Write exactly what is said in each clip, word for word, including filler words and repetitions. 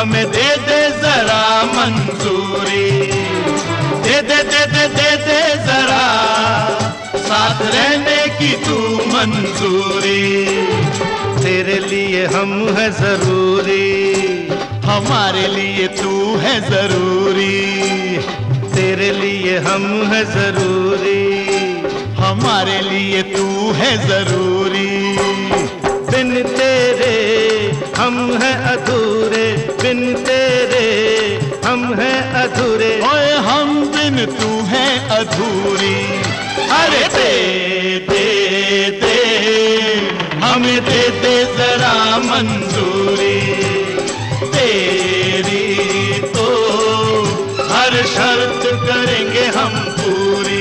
हमें दे दे जरा मंजूरी, दे दे दे दे दे दे जरा साथ रहने की तू मंजूरी। तेरे लिए हम है जरूरी, हमारे लिए तू है जरूरी। तेरे लिए हम है जरूरी, हमारे लिए तू है जरूरी। बिन तेरे हम हैं अधूरे, बिन तेरे हम हैं अधूरे। ओए हम बिन तू है अधूरी। अरे दे दे दे हमें दे दे जरा मंजूरी, तेरी तो हर शर्त करेंगे हम पूरी।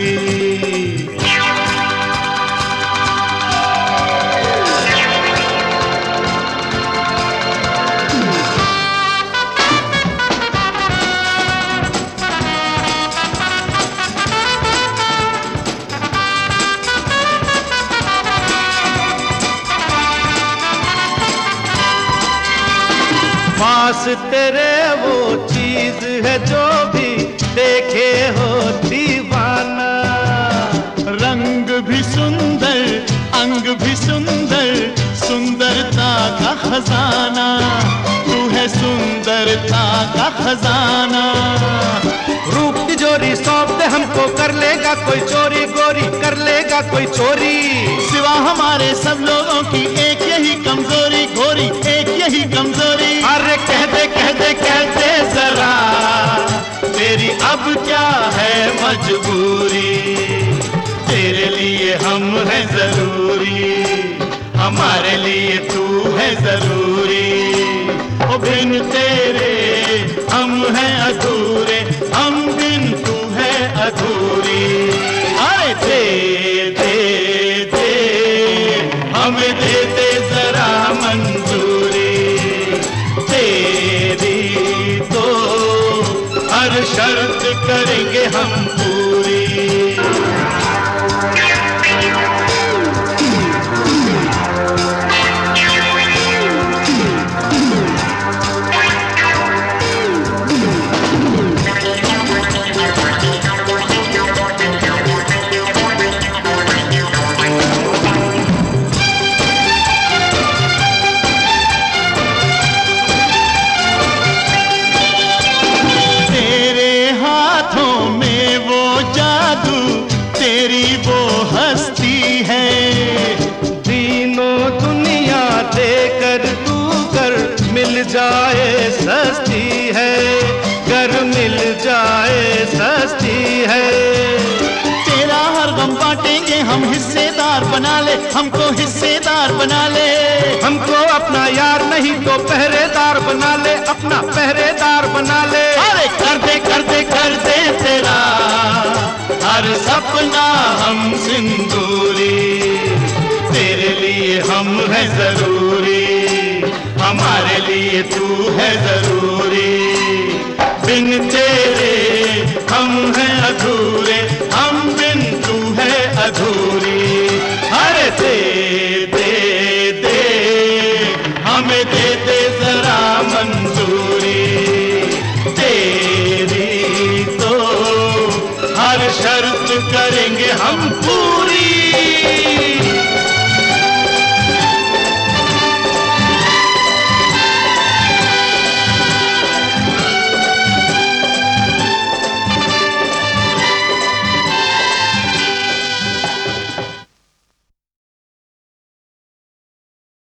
पास तेरे वो चीज है जो भी देखे हो दीवाना। रंग भी सुंदर, अंग भी सुंदर, सुंदरता का खजाना। तू है सुंदरता का खजाना। रूप तिजोरी सौंप दे हमको, कर लेगा कोई चोरी, गोरी कर लेगा कोई चोरी। सिवा हमारे सब लोगों की एक यही कमजोरी, गोरी एक यही कमजोरी। अरे कह दे कह दे कह दे जरा तेरी अब क्या है मजबूरी। तेरे लिए हम हैं जरूरी, हमारे लिए तू है जरूरी। ओ बिन तेरे हम हैं अधूरे, हम बिन तू है अधूरी। अरे दे दे दे हमें दे दे जरा मंजूरी, तेरी तो हर शर्त करेंगे हम पूरी। तेरी वो हस्ती है, तीनों दुनिया देकर तू कर मिल जाए सस्ती है, कर मिल जाए सस्ती है। तेरा हर गम बांटेंगे हम, हिस्सेदार बना ले हमको, हिस्सेदार बना ले हमको। अपना यार नहीं तो पहरेदार बना ले, अपना पहरेदार बना ले। अरे कर दे कर दे कर दे तेरा हर सपना हम सिंदूरी। तेरे लिए हम हैं जरूरी, हमारे लिए तू है जरूरी। बिन तेरे हम हैं अधूरे, हम बिन तू है अधूरी। अरे दे दे दे हमें दे दे जरा मंजूरी, तेरी तो हर शर्त करेंगे हम पूरी।